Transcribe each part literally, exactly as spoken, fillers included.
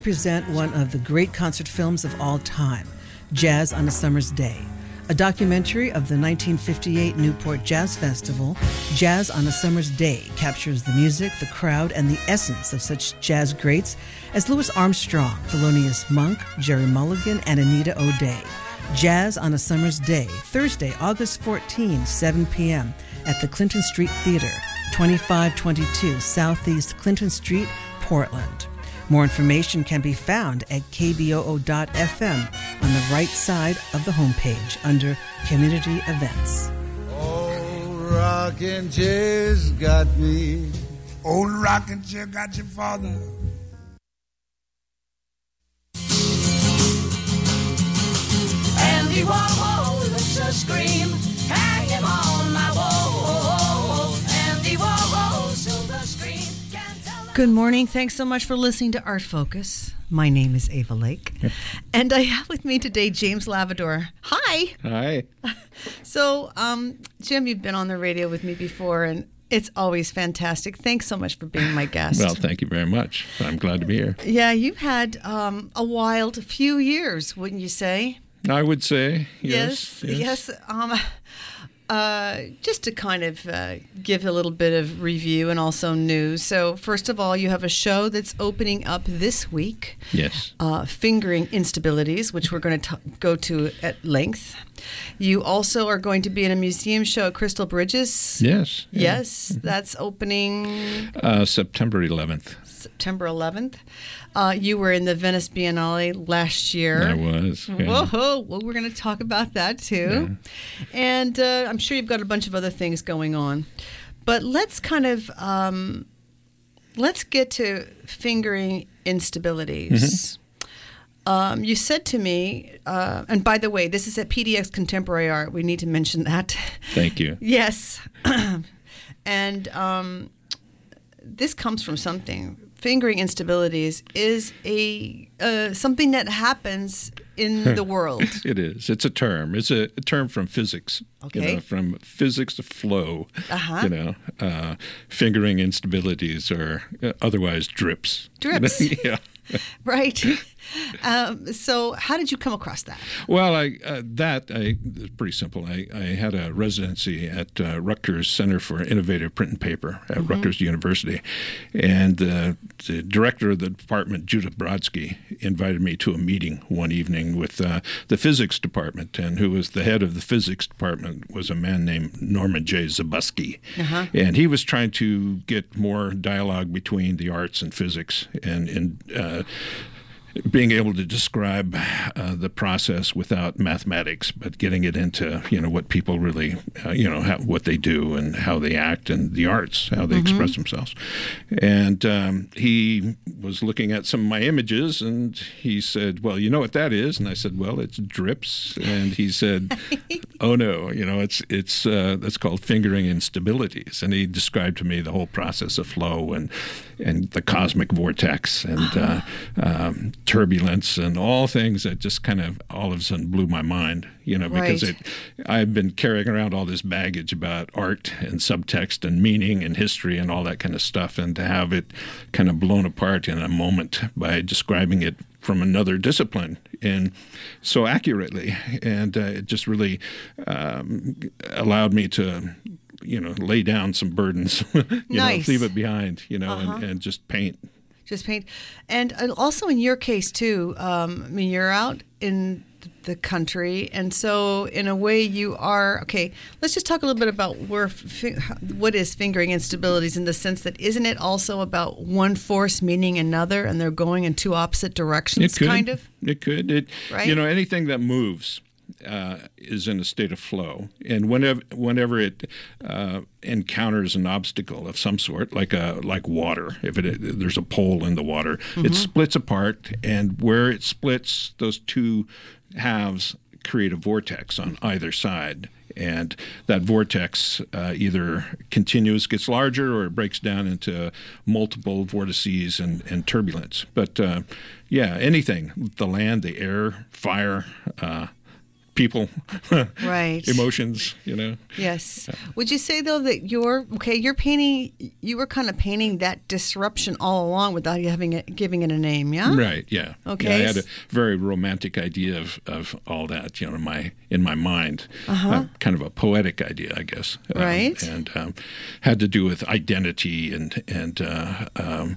Present one of the great concert films of all time, Jazz on a Summer's Day. A documentary of the nineteen fifty-eight Newport Jazz Festival, Jazz on a Summer's Day captures the music, the crowd, and the essence of such jazz greats as Louis Armstrong, Thelonious Monk, Jerry Mulligan, and Anita O'Day. Jazz on a Summer's Day, Thursday, August fourteenth, seven p.m. at the Clinton Street Theater, twenty-five twenty-two Southeast Clinton Street, Portland. More information can be found at k b o o dot f m on the right side of the homepage under Community Events. Old rockin' chair's got me. Old rockin' chair got your father. Andy Warhol looks a scream, hang him on my wall. Andy Warhol, silver screen. Good morning. Thanks so much for listening to Art Focus. My name is Ava Lake, and I have with me today James Lavador. Hi. Hi. So, um, Jim, you've been on the radio with me before, and it's always fantastic. Thanks so much for being my guest. Well, thank you very much. I'm glad to be here. Yeah, you've had um, a wild few years, wouldn't you say? I would say, yes. Yes, yes. yes um, Uh, just to kind of uh, give a little bit of review and also news. So first of all, you have a show that's opening up this week. Yes. Uh, Fingering Instabilities, which we're going to go to at length. You also are going to be in a museum show at Crystal Bridges. Yes. Yeah. Yes, that's opening... Uh, September eleventh. September eleventh. Uh, you were in the Venice Biennale last year. I was. Yeah. Whoa, well, we're going to talk about that too. Yeah. And uh, I'm sure you've got a bunch of other things going on. But let's kind of, um, let's get to Fingering Instabilities. Mm-hmm. Um, you said to me, uh, and by the way, this is at P D X Contemporary Art. We need to mention that. Thank you. Yes. And um, this comes from something. Fingering Instabilities is a uh, something that happens in the world. It is. It's a term. It's a, a term from physics. Okay. You know, from physics to flow. Uh-huh. You know, uh, fingering instabilities or uh, otherwise drips. Drips. Yeah. Right. Um, so how did you come across that? Well, I uh, that I it's pretty simple. I, I had a residency at uh, Rutgers Center for Innovative Print and Paper at mm-hmm. Rutgers University, and uh, the director of the department, Judith Brodsky, invited me to a meeting one evening with uh, the physics department, and who was the head of the physics department was a man named Norman J. Zabusky, uh-huh. and he was trying to get more dialogue between the arts and physics, and and uh, being able to describe uh, the process without mathematics, but getting it into, you know, what people really, uh, you know, how, what they do and how they act, and the arts, how they mm-hmm. express themselves. And um, he was looking at some of my images, and he said, well, you know what that is? And I said, well, it's drips. And he said, oh, no, you know, it's, it's uh, that's called fingering instabilities. And he described to me the whole process of flow and, and the cosmic vortex and uh, um, turbulence and all things that just kind of all of a sudden blew my mind, you know, because right. it, I've been carrying around all this baggage about art and subtext and meaning and history and all that kind of stuff, and to have it kind of blown apart in a moment by describing it from another discipline and so accurately, and uh, it just really um, allowed me to, you know, lay down some burdens, you nice. know, leave it behind, you know, uh-huh. and, and just paint. Just paint. And also in your case, too, um, I mean, you're out in the country, and so in a way you are, okay, let's just talk a little bit about where what is fingering instabilities, in the sense that isn't it also about one force meaning another, and they're going in two opposite directions, it could. kind of? It could. It, right? You know, anything that moves Uh, is in a state of flow, and whenever whenever it uh, encounters an obstacle of some sort, like a like water, if it there's a pole in the water, mm-hmm. it splits apart, and where it splits, those two halves create a vortex on either side, and that vortex uh, either continues, gets larger, or it breaks down into multiple vortices and, and turbulence. But uh, yeah, anything, the land, the air, fire. Uh, people, right, emotions, you know. Yes. Would you say though that you're okay? You're painting. You were kind of painting that disruption all along without you having it, giving it a name. Yeah. Right. Yeah. Okay. Yeah, I had a very romantic idea of, of all that, you know, in my in my mind. Uh-huh. Uh, kind of a poetic idea, I guess. Um, Right. And um, had to do with identity and and uh, um,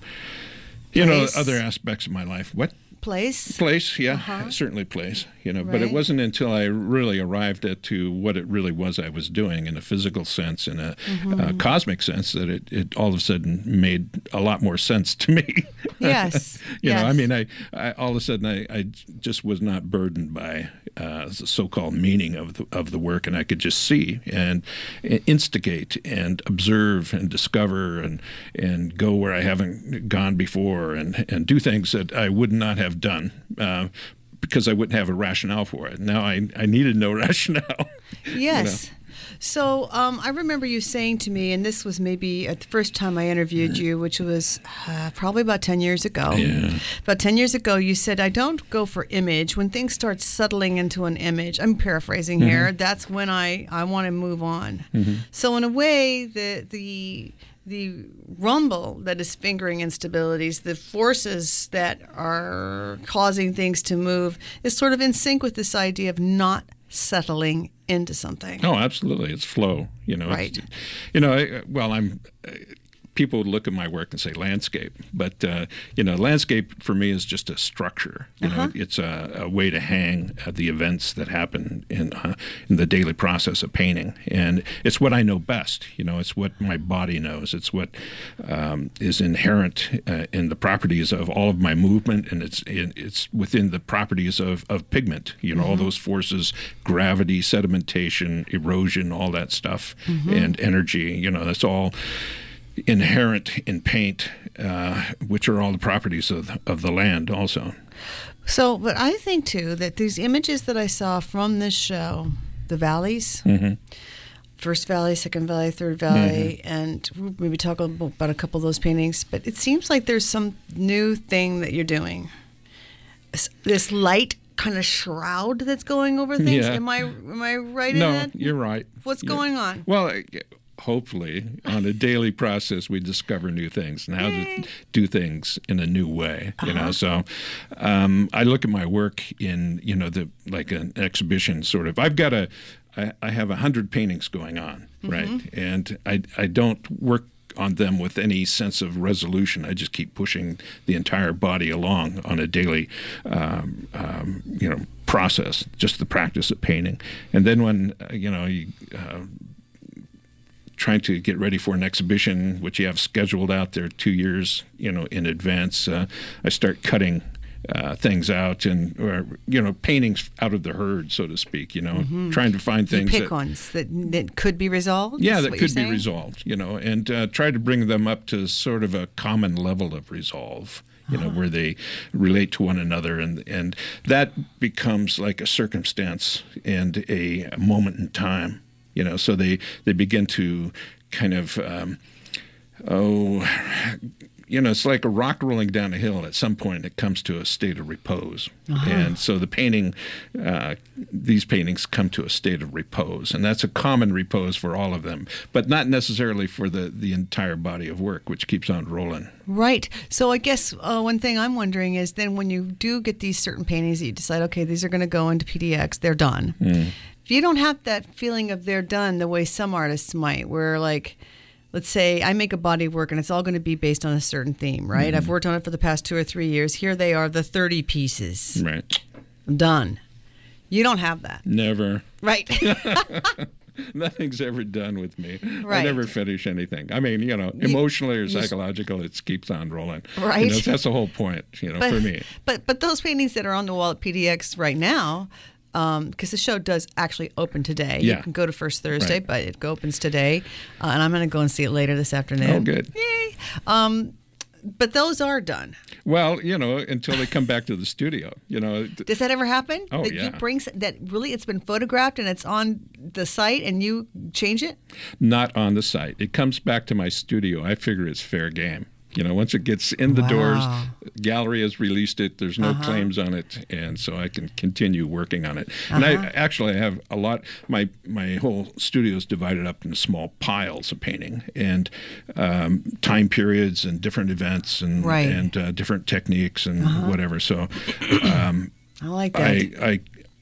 you know, Place. other aspects of my life. What? Place. Place, yeah, Uh-huh. certainly place, you know, but it Right. wasn't until I really arrived at to what it really was I was doing in a physical sense, in a, Mm-hmm. a cosmic sense, that it, it all of a sudden made a lot more sense to me. Yes. you know, I Yes. mean, I, I all of a sudden I, I just was not burdened by uh, the so-called meaning of the of the work, and I could just see and instigate and observe and discover and and go where I haven't gone before, and and do things that I would not have done. Uh, because I wouldn't have a rationale for it. Now I, I needed no rationale. Yes. So um, I remember you saying to me, and this was maybe at the first time I interviewed you, which was uh, probably about ten years ago. Yeah. About ten years ago, you said, I don't go for image. When things start settling into an image, I'm paraphrasing here, that's when I, I want to move on. So in a way, the the the rumble that is fingering instabilities, the forces that are causing things to move, is sort of in sync with this idea of not settling into something. Oh, absolutely. It's flow. You know, Right. It's, you know, I, well, I'm. Uh, people would look at my work and say landscape, but uh, you know, landscape for me is just a structure. You Uh-huh. know, it's a, a way to hang uh, the events that happen in uh, in the daily process of painting, and it's what I know best. You know, it's what my body knows. It's what um, is inherent uh, in the properties of all of my movement, and it's it, it's within the properties of, of pigment. You know, all those forces, gravity, sedimentation, erosion, all that stuff, and energy. You know, that's all inherent in paint, uh, which are all the properties of of the land also. So, but I think too that these images that I saw from this show, the valleys, Mm-hmm. first valley, second valley, third valley, and we'll maybe talk a little about a couple of those paintings. But it seems like there's some new thing that you're doing. This, this light kind of shroud that's going over things. Yeah. Am I am I right in No, that? you're right. What's You're- going on? Well, uh, hopefully, on a daily process, we discover new things and how Yay. to do things in a new way. You Uh-huh. know, so um, I look at my work in you know the like an exhibition sort of. I've got a, I, I have a hundred paintings going on, right, and I I don't work on them with any sense of resolution. I just keep pushing the entire body along on a daily, um, um, you know, process, just the practice of painting. And then when, uh, you know, you, uh, trying to get ready for an exhibition, which you have scheduled out there two years, you know, in advance, uh, I start cutting uh, things out and, or, you know, paintings out of the herd, so to speak, you know, trying to find You things pick that, ones that that could be resolved. yeah, is that what you're could be saying? resolved, you know, and uh, try to bring them up to sort of a common level of resolve, you know, where they relate to one another, and and that becomes like a circumstance and a moment in time, you know, so they they begin to kind of um, oh. You know, it's like a rock rolling down a hill. At some point, it comes to a state of repose, and so the painting, uh, these paintings come to a state of repose, and that's a common repose for all of them, but not necessarily for the the entire body of work, which keeps on rolling. Right. So I guess uh, one thing I'm wondering is then when you do get these certain paintings that you decide, okay, these are going to go into P D X, they're done. If you don't have that feeling of they're done the way some artists might, where like, let's say I make a body of work and it's all going to be based on a certain theme, right? I've worked on it for the past two or three years. Here they are, the thirty pieces. Right. I'm done. You don't have that. Never. Right. Nothing's ever done with me. I Right. never finish anything. I mean, you know, emotionally or psychological, it keeps on rolling. Right. You know, that's the whole point, you know, but, for me. But but those paintings that are on the wall at P D X right now, because the show does actually open today. Yeah. You can go to First Thursday, Right. but it opens today, uh, and I'm going to go and see it later this afternoon. Oh, good. Yay! Um, but those are done. Well, you know, until they come back to the studio, you know. Does that ever happen? Oh, that yeah. You bring s- that really it's been photographed and it's on the site and you change it? Not on the site. It comes back to my studio. I figure it's fair game. You know, once it gets in the Wow. doors, gallery has released it. There's no Uh-huh. claims on it, and so I can continue working on it. And I Uh-huh. actually I have a lot. My my whole studio is divided up into small piles of painting and um, time periods and different events and Right. and uh, different techniques and whatever. So um, I like that. I I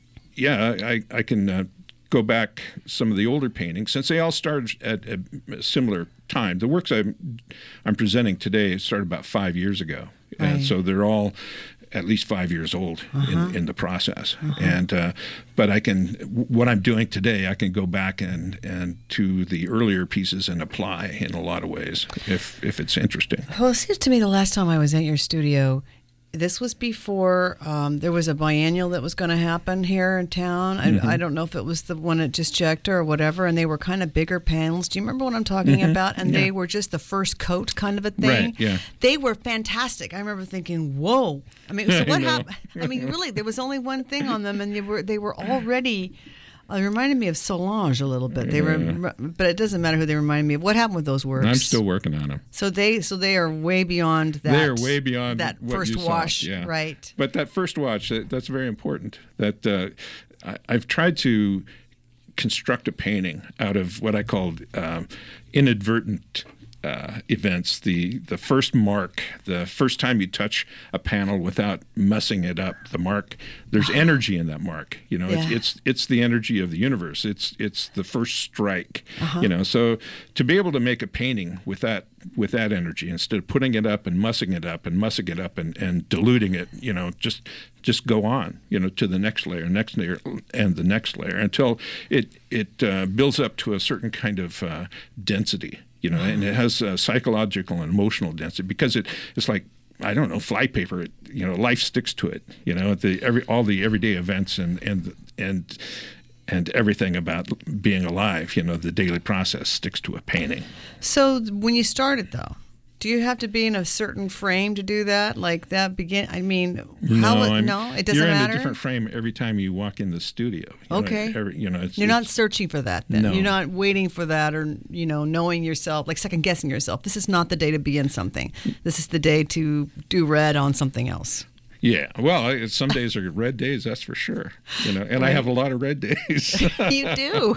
yeah I I can. Uh, go back some of the older paintings, since they all started at a similar time. The works I'm, I'm presenting today started about five years ago. Right. And so they're all at least five years old in, in the process. And uh, but I can, what I'm doing today, I can go back and, and to the earlier pieces and apply in a lot of ways if, if it's interesting. Well, it seems to me the last time I was at your studio, this was before um, there was a biennial that was going to happen here in town. I, Mm-hmm. I don't know if it was the one at Just Jecta or whatever, and they were kind of bigger panels. Do you remember what I'm talking Mm-hmm. about? And Yeah. they were just the first coat kind of a thing. Right, yeah. They were fantastic. I remember thinking, whoa. I mean, so I what know. happened? I mean, really, there was only one thing on them, and they were they were already. Uh, they reminded me of Solange a little bit. They were, but it doesn't matter who they remind me of. What happened with those works? I'm still working on them. So they, so they are way beyond that. They're way beyond that what first you saw. wash, Yeah. right? But that first watch, that, that's very important. That uh, I, I've tried to construct a painting out of what I called um, inadvertent uh, events. The the first mark, the first time you touch a panel without messing it up, the mark. There's energy in that mark. You know, Yeah. it's, it's it's the energy of the universe. It's it's the first strike. You know, so to be able to make a painting with that with that energy, instead of putting it up and mussing it up and mussing it up and, and diluting it, you know, just just go on, you know, to the next layer, next layer, and the next layer until it it uh, builds up to a certain kind of uh, density, you know, and it has uh, psychological and emotional density because it it's like, I don't know, flypaper. It, you know, life sticks to it. You know, the every all the everyday events and and and and everything about being alive. You know, the daily process sticks to a painting. So when you started, though, do you have to be in a certain frame to do that? Like that begin? I mean, how? no, would- I'm- no, it doesn't you're matter. in a different frame every time you walk in the studio. You know, Okay. every- you know, it's, You're not it's- searching for that. Then No. you're not waiting for that, or you know, knowing yourself, like second guessing yourself. This is not the day to be in something. This is the day to do red on something else. Yeah, well, I- some days are red days, that's for sure. You know, and I have a lot of red days. You do.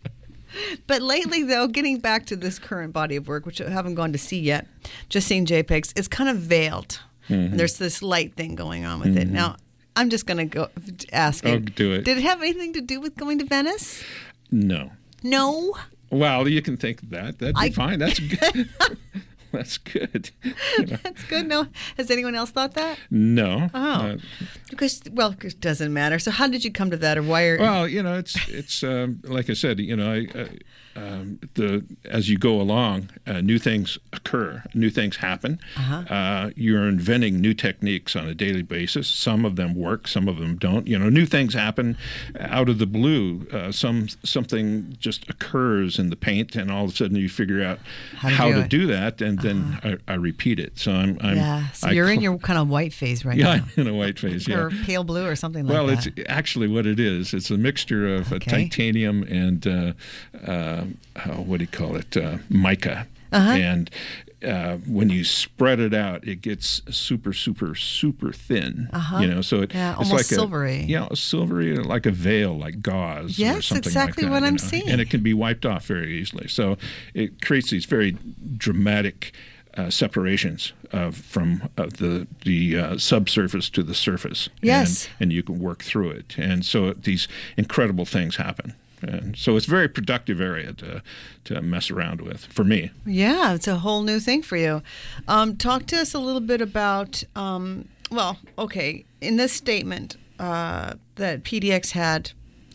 But lately, though, getting back to this current body of work, which I haven't gone to see yet, just seeing JPEGs, it's kind of veiled. Mm-hmm. And there's this light thing going on with it. Now, I'm just going to go asking. Oh, do it. Did it have anything to do with going to Venice? No. No. Well, you can think that. That'd be I- fine. That's good. That's good. You know, That's good. No. Has anyone else thought that? no. Oh. Uh, Because, well, it doesn't matter. So how did you come to that, or why are Well, you know, it's it's um, like I said, you know, I, uh, um, the as you go along, uh, new things occur, new things happen. Uh-huh. Uh, you're inventing new techniques on a daily basis. Some of them work, some of them don't. You know, new things happen out of the blue. Uh, some something just occurs in the paint, and all of a sudden you figure out How to how do to it. do that, and then I, I repeat it. So I'm, I'm Yeah. So I you're in cl- your kind of white phase right yeah, now. I'm in a white phase. Yeah. Or pale blue or something like Well, that. it's actually what it is. It's a mixture of uh, Okay. titanium and uh, uh, oh, what do you call it? Uh, mica. Uh-huh. And uh, when you spread it out, it gets super, super, super thin. Uh-huh. You know, so it, Yeah, it's almost like silvery. A, yeah, silvery, like a veil, like gauze. or Yes, something exactly like that, what you I'm know. seeing. And it can be wiped off very easily. So it creates these very dramatic uh, separations of from uh, the the uh, subsurface to the surface. Yes. And, and you can work through it. And so these incredible things happen. And so it's a very productive area to to mess around with for me. Yeah, it's a whole new thing for you. Um, talk to us a little bit about, um, well, okay, in this statement uh, that P D X had,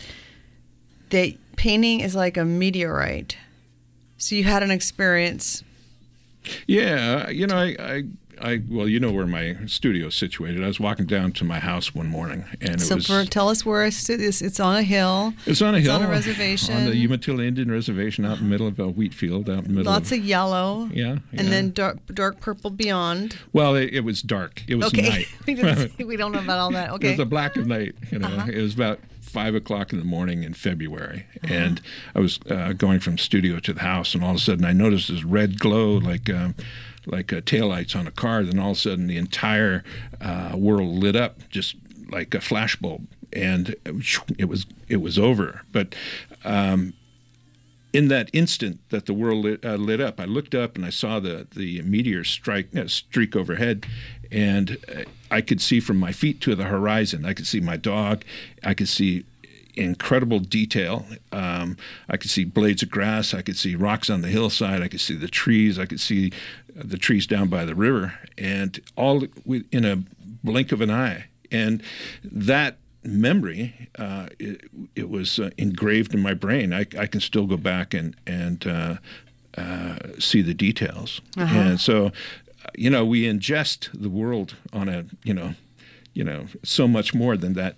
that painting is like a meteorite. So you had an experience. Yeah, you know, I, I, I well, you know where my studio is situated. I was walking down to my house one morning, and it So was for, tell us where it's, it's, it's on a hill. it's on a it's hill on a reservation. on the Umatilla Indian Reservation, out in the middle of a wheat field, out in the middle. Lots of, of yellow. yeah, And yeah. then dark, dark purple beyond. well, it, it was dark. It was Okay. night. we, didn't, see- we don't know about all that. It Okay. was a black of night. You know, Uh-huh. it was about five o'clock in the morning in February, and I was uh, going from studio to the house, and all of a sudden I noticed this red glow, like um, like uh, taillights on a car. Then all of a sudden, the entire uh, world lit up, just like a flashbulb, and it was it was over. But um, in that instant that the world lit, uh, lit up, I looked up and I saw the the meteor strike uh, streak overhead, and uh, I could see from my feet to the horizon. I could see my dog. I could see incredible detail. Um, I could see blades of grass. I could see rocks on the hillside. I could see the trees. I could see the trees down by the river, and all in a blink of an eye. And that memory, uh, it, it was uh, engraved in my brain. I, I can still go back and and uh, uh, see the details. Uh-huh. And so, you know, we ingest the world on a, you know, you know, so much more than that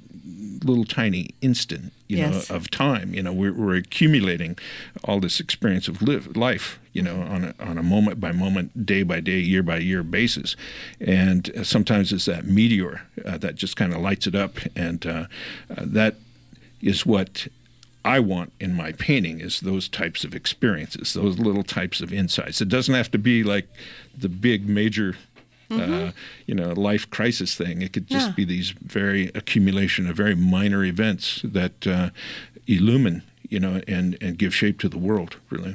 little tiny instant, you yes. know, of time. You know, we're, we're accumulating all this experience of live, life, you know, on a, on a moment by moment, day by day, year by year basis. And uh, sometimes it's that meteor uh, that just kind of lights it up. And uh, uh, that is what I want in my painting, is those types of experiences, those little types of insights. It doesn't have to be like the big major Mm-hmm. Uh, you know, life crisis thing. It could just yeah. be these very accumulation of very minor events that uh, illumine, you know, and, and give shape to the world, really.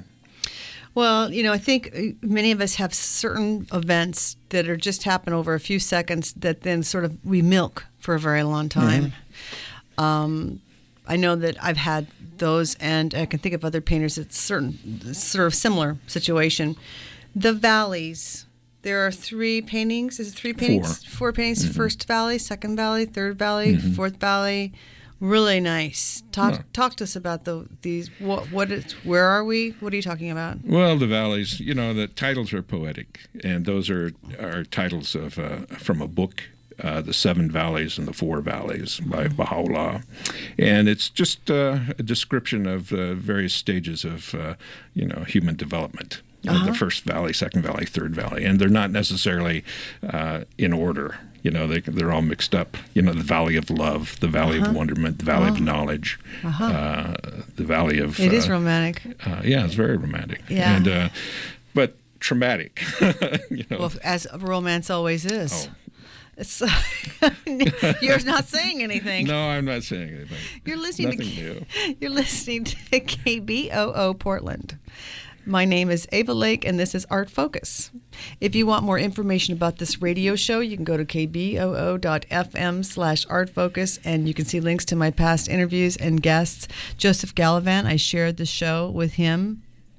Well, you know, I think many of us have certain events that are just happen over a few seconds that then sort of we milk for a very long time. Mm-hmm. Um, I know that I've had those, and I can think of other painters that's certain sort of similar situation. The valleys. There are three paintings. Is it three paintings? Four. Four paintings. Mm-hmm. First valley, second valley, third valley, mm-hmm. fourth valley. Really nice. Talk yeah. talk to us about the these. What what is? Where are we? What are you talking about? Well, the valleys. You know, the titles are poetic, and those are are titles of uh, from a book. Uh, the Seven Valleys and the Four Valleys by Baha'u'llah. And it's just uh, a description of uh, various stages of, uh, you know, human development. Uh-huh. The first valley, second valley, third valley. And they're not necessarily uh, in order. You know, they, they're all mixed up. You know, the valley of love, the valley uh-huh. of wonderment, the valley oh. of knowledge, uh-huh. uh, the valley of... It uh, is romantic. Uh, yeah, it's very romantic. Yeah. And, uh, but traumatic. you know. Well, as romance always is. Oh. So, you're not saying anything. No, I'm not saying anything. You're listening Nothing to new. You're listening to K B O O Portland. My name is Ava Lake, and this is Art Focus. If you want more information about this radio show, you can go to k b o o dot f m slash art focus, and you can see links to my past interviews and guests. Joseph Gallivan, I shared the show with him.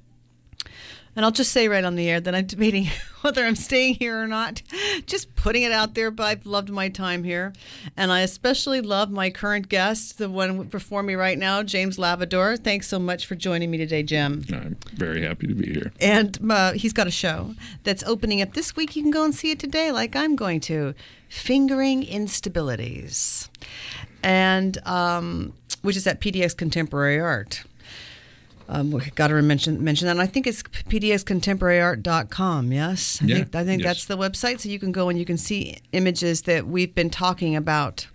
And I'll just say right on the air that I'm debating whether I'm staying here or not. Just putting it out there, but I've loved my time here. And I especially love my current guest, the one before me right now, James Lavador. Thanks so much for joining me today, Jim. I'm very happy to be here. And uh, he's got a show that's opening up this week. You can go and see it today, like I'm going to. Fingering Instabilities. And um, which is at P D X Contemporary Art. Um, we got to mention mention that. And I think it's p d x contemporary art dot com. Yes, I yeah, think, I think yes. that's the website. So you can go and you can see images that we've been talking about.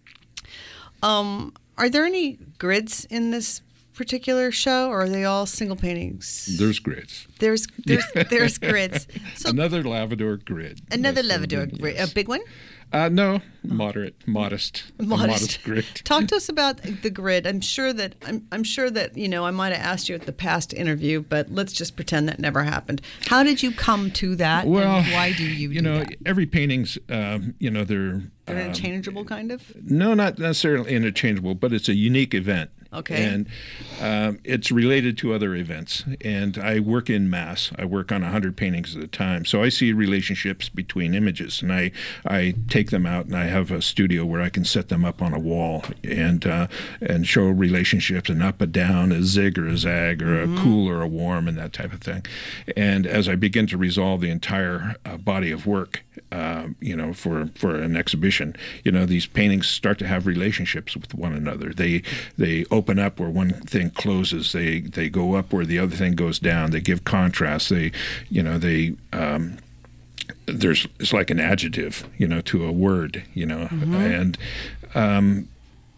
Um, are there any grids in this particular show, or are they all single paintings? There's grids. There's there's there's grids. So another Lavador grid. Another yes, Lavador grid. Yes. A big one? Uh, no, moderate, modest, modest, modest grid. Talk to us about the grid. I'm sure that I'm, I'm sure that you know I might have asked you at the past interview, but let's just pretend that never happened. How did you come to that? Well, and why do you? You do know, that? every painting's, um, you know, they're They're um, interchangeable, kind of. No, not necessarily interchangeable, but it's a unique event. Okay. And um, it's related to other events. And I work in mass. I work on one hundred paintings at a time. So I see relationships between images. And I, I take them out, and I have a studio where I can set them up on a wall and uh, and show relationships, an up, a down, a zig or a zag, or mm-hmm. a cool or a warm, and that type of thing. And as I begin to resolve the entire uh, body of work, uh, you know, for, for an exhibition, you know, these paintings start to have relationships with one another. They they open up where one thing closes. They they go up where the other thing goes down. They give contrast. They, you know, they um, there's it's like an adjective, you know, to a word, you know, mm-hmm. and um,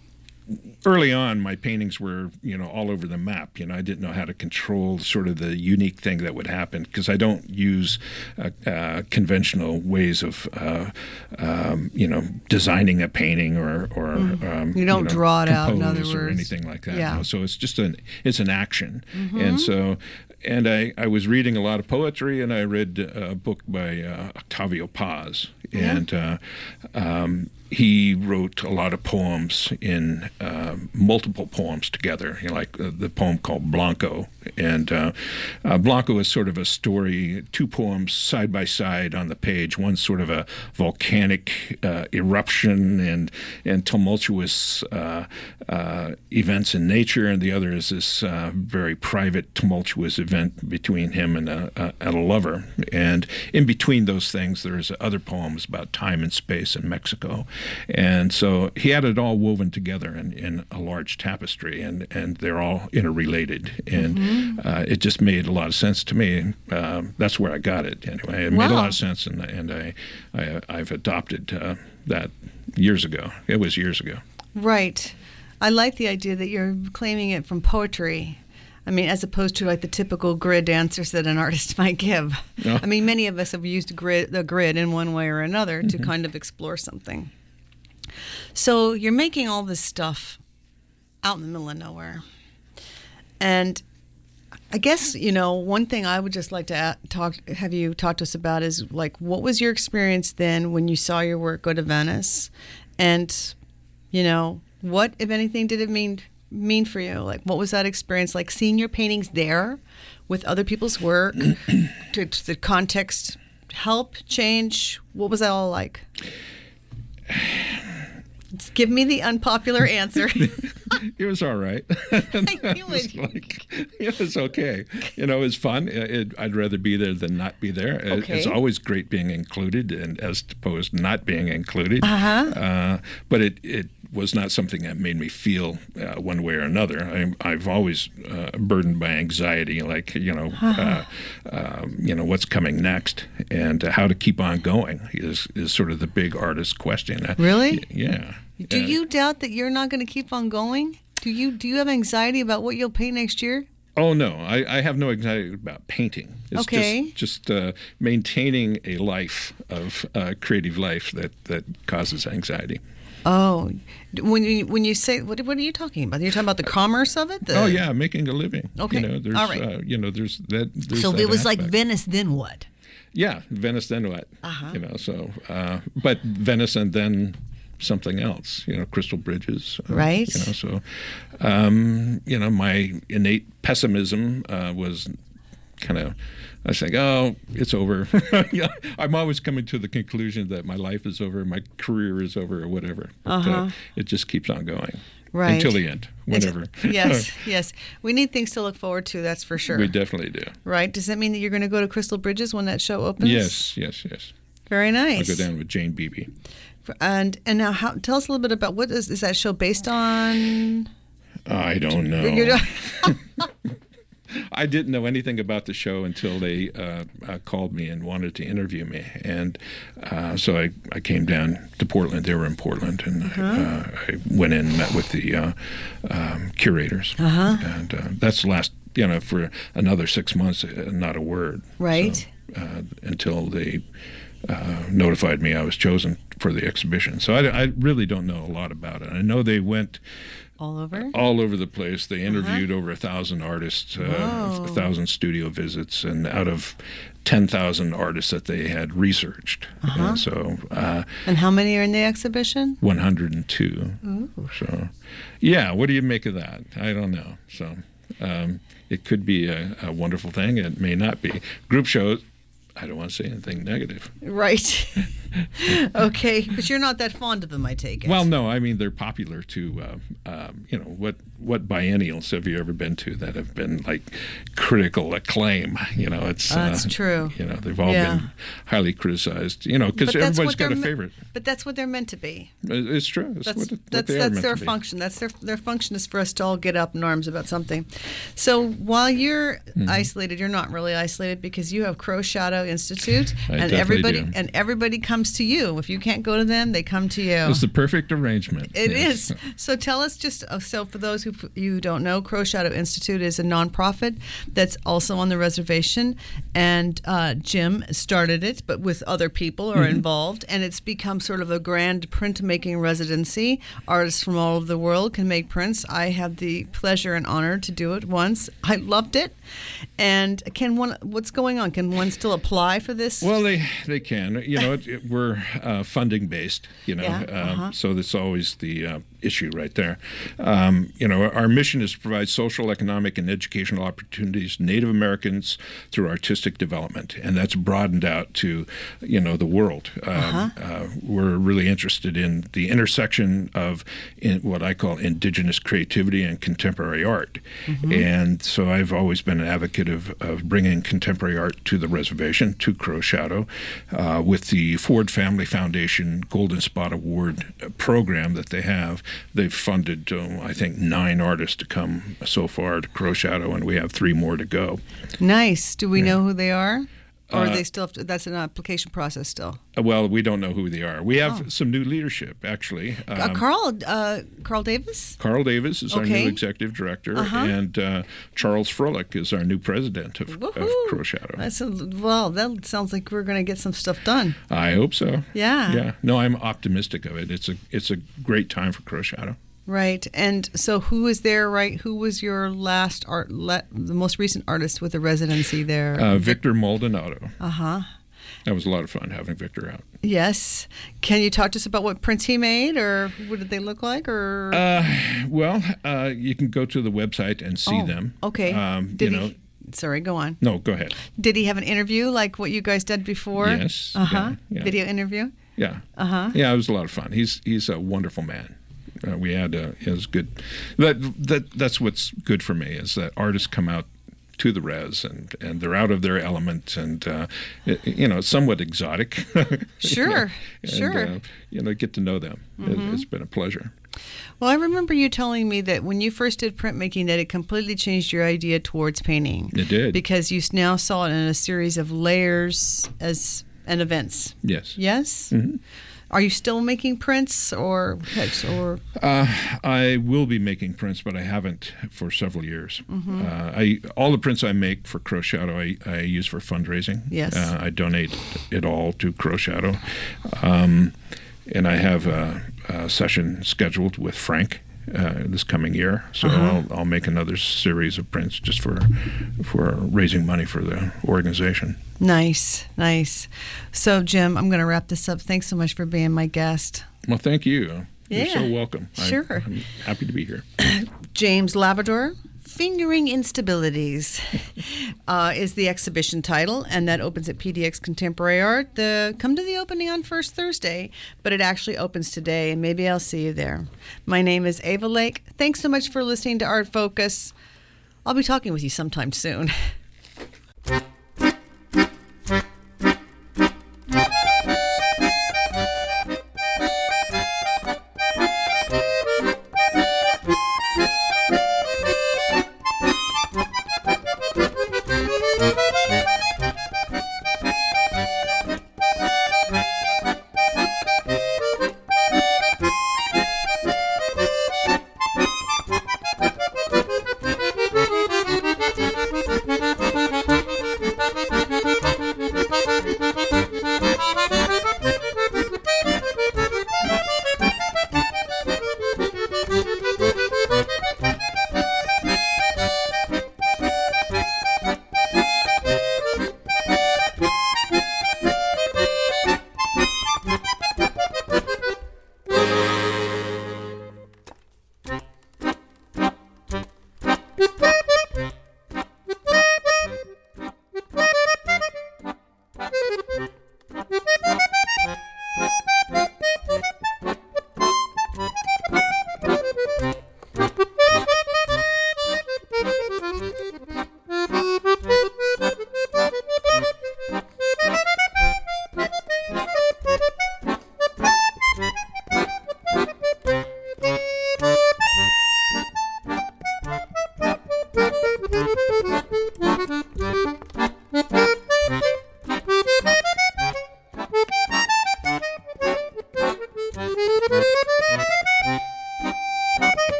early on, my paintings were, you know, all over the map. You know, I didn't know how to control sort of the unique thing that would happen because I don't use uh, uh, conventional ways of, uh, um, you know, designing a painting or, or Mm. um, You don't know, draw it out, in other compose or words. anything like that. Yeah. You know, so it's just an it's an action, Mm-hmm. and so. And I, I was reading a lot of poetry, and I read a book by uh, Octavio Paz, and uh, um, he wrote a lot of poems in uh, multiple poems together, you know, like uh, the poem called Blanco. And uh, uh, Blanco is sort of a story, two poems side by side on the page. One's sort of a volcanic uh, eruption and and tumultuous uh, uh, events in nature, and the other is this uh, very private, tumultuous event between him and a, a, and a lover. And in between those things, there's other poems about time and space in Mexico. And so he had it all woven together in, in a large tapestry, and, and they're all interrelated. And Mm-hmm. uh, it just made a lot of sense to me. Um, that's where I got it, anyway. It made a Wow. lot of sense, and, and I, I, I've adopted uh, that years ago. It was years ago. Right. I like the idea that you're claiming it from poetry. I mean, as opposed to like the typical grid answers that an artist might give. Yeah. I mean, many of us have used grid, the grid in one way or another to Mm-hmm. kind of explore something. So you're making all this stuff out in the middle of nowhere. And I guess, you know, one thing I would just like to a- talk, have you talk to us about is like, what was your experience then when you saw your work go to Venice? And, you know, what, if anything, did it mean mean for you? Like, what was that experience like, seeing your paintings there with other people's work? Did the context help change? What was that all like? Just give me the unpopular answer. It was all right. knew it, was it. like, it was okay. You know, it was fun. It, it, I'd rather be there than not be there. It- Okay. It's always great being included, and as opposed to not being included. Uh-huh. Uh, but it, it was not something that made me feel uh, one way or another. I, I've always uh, burdened by anxiety, like you know, uh, um, you know what's coming next, and uh, how to keep on going is is sort of the big artist question. Uh, Really? y- yeah. Do Uh, you doubt that you're not going to keep on going? Do you do you have anxiety about what you'll paint next year? Oh no, I, I have no anxiety about painting. It's Okay. just just uh, maintaining a life of uh, creative life that, that causes anxiety. Oh, when you when you say what what are you talking about? You're talking about the commerce of it. The, Oh yeah, making a living. Okay. You know, there's All right. uh, you know there's that. There's So that it was like aspect. Venice, then what? Yeah, Venice then what? Uh-huh. You know, so uh, but Venice and then something else. You know, Crystal Bridges. uh, Right. You know, so um, you know my innate pessimism uh, was kind of. I was like, oh, it's over. Yeah, I'm always coming to the conclusion that my life is over, my career is over, or whatever. But, Uh-huh. uh, it just keeps on going Right. until the end, whenever. yes, yes. We need things to look forward to. That's for sure. We definitely do. Right? Does that mean that you're going to go to Crystal Bridges when that show opens? Yes, yes, yes. Very I'll nice. go down with Jane Beebe. And and now, how? Tell us a little bit about what is is that show based on? I don't know. You're- I didn't know anything about the show until they uh, uh, called me and wanted to interview me, and uh, so I, I came down to Portland. They were in Portland, and Uh-huh. uh, I went in and met with the uh, um, curators, Uh-huh. and uh, that's the last, you know, for another six months, uh, not a word. Right. So, uh, until they uh, notified me I was chosen for the exhibition. So I, I really don't know a lot about it. I know they went All over. all over the place. They interviewed over a thousand artists, uh, Whoa. a thousand studio visits, and out of ten thousand artists that they had researched. And so uh, And how many are in the exhibition? one hundred two. So, yeah, what do you make of that? I don't know. So um, it could be a, a wonderful thing. It may not be. Group shows, I don't want to say anything negative. Right. Okay, but you're not that fond of them, I take it. Well, no, I mean they're popular to, uh, um, you know, what what biennials have you ever been to that have been like critical acclaim? You know, it's That's uh, true. You know, they've all Yeah. been highly criticized. You know, because But that's everybody's what got a they're me- favorite. But that's what they're meant to be. It's true. It's That's what, what that's they are that's meant their to be. function. That's their their function is for us to all get up in arms about something. So while you're Mm-hmm. isolated, you're not really isolated because you have Crow Shadow Institute, I and definitely everybody do. and everybody comes to you. If you can't go to them, they come to you. It's the perfect arrangement. It yes. is. So tell us just uh, so for those who you don't know, Crow Shadow Institute is a nonprofit that's also on the reservation, and uh, Jim started it, but with other people are Mm-hmm. involved, and it's become sort of a grand printmaking residency. Artists from all over the world can make prints. I had the pleasure and honor to do it once. I loved it. And can one? What's going on? Can one still apply for this? Well, they they can. You know, it, it, we're uh, funding based. You know, Yeah, um, uh-huh. so that's always the uh, issue right there. Um, you know, our mission is to provide social, economic, and educational opportunities to Native Americans through artistic development, and that's broadened out to, you know, the world. Um, Uh-huh. uh, we're really interested in the intersection of in what I call indigenous creativity and contemporary art, Mm-hmm. and so I've always been an advocate of, of bringing contemporary art to the reservation, to Crow Shadow, uh, with the Ford Family Foundation Golden Spot Award program that they have. They've funded, um, I think, nine artists to come so far to Crow Shadow, and we have three more to go. Nice. Do we know who they are? Or Uh, are they still have to, that's an application process still? Uh, Well, we don't know who they are. We have Oh. some new leadership, actually. uh, Um, Carl uh, Carl Davis? Carl Davis is our Okay. new executive director, Uh-huh. and uh, Charles Froelich is our new president of, of Woohoo! Crow Shadow. That's a, well, that sounds like we're going to get some stuff done. I hope so. Yeah. Yeah. No, I'm optimistic of it. It's a it's a great time for Crow Shadow. Right. And so who is there, right? Who was your last art, le, the most recent artist with a residency there? Uh, Victor Maldonado. Uh-huh. That was a lot of fun having Victor out. Yes. Can you talk to us about what prints he made, or what did they look like, or? Uh, well, uh, you can go to the website and see Oh, them. Okay. Um, did you know. he? Sorry, go on. No, go ahead. Did he have an interview like what you guys did before? Yes, Uh huh. yeah, yeah. Video interview. Yeah. Uh huh. Yeah, it was a lot of fun. He's he's a wonderful man. Uh, we had uh, it was good. That that that's what's good for me is that artists come out to the res and, and they're out of their element and uh, it, you know, somewhat exotic. Sure, and, sure. Uh, you know, get to know them. Mm-hmm. It, it's been a pleasure. Well, I remember you telling me that when you first did printmaking, that it completely changed your idea towards painting. It did. Because you now saw it in a series of layers as and events. Yes. Yes. Mm-hmm. Are you still making prints, or or? Uh, I will be making prints, but I haven't for several years. Mm-hmm. Uh, I all the prints I make for Crow Shadow, I, I use for fundraising. Yes. Uh, I donate it all to Crow Shadow, um, and I have a, a session scheduled with Frank uh, this coming year. So Uh-huh. I'll I'll make another series of prints just for for raising money for the organization. Nice, nice. So, Jim, I'm going to wrap this up. Thanks so much for being my guest. Well, thank you. You're Yeah, so welcome. I- sure. I'm happy to be here. James Lavador, Fingering Instabilities uh, is the exhibition title, and that opens at P D X Contemporary Art. The come to the opening on first Thursday, but it actually opens today, and maybe I'll see you there. My name is Ava Lake. Thanks so much for listening to Art Focus. I'll be talking with you sometime soon. Thank you.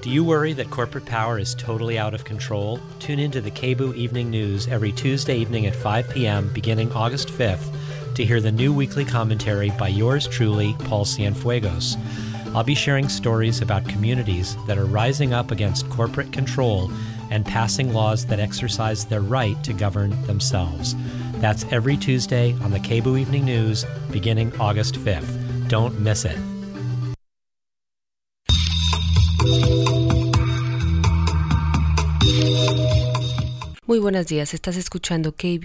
Do you worry that corporate power is totally out of control? Tune into the K B U Evening News every Tuesday evening at five p.m. beginning August fifth to hear the new weekly commentary by yours truly, Paul Cienfuegos. I'll be sharing stories about communities that are rising up against corporate control and passing laws that exercise their right to govern themselves. That's every Tuesday on the K B U Evening News beginning August fifth. Don't miss it. Muy buenos días, estás escuchando K B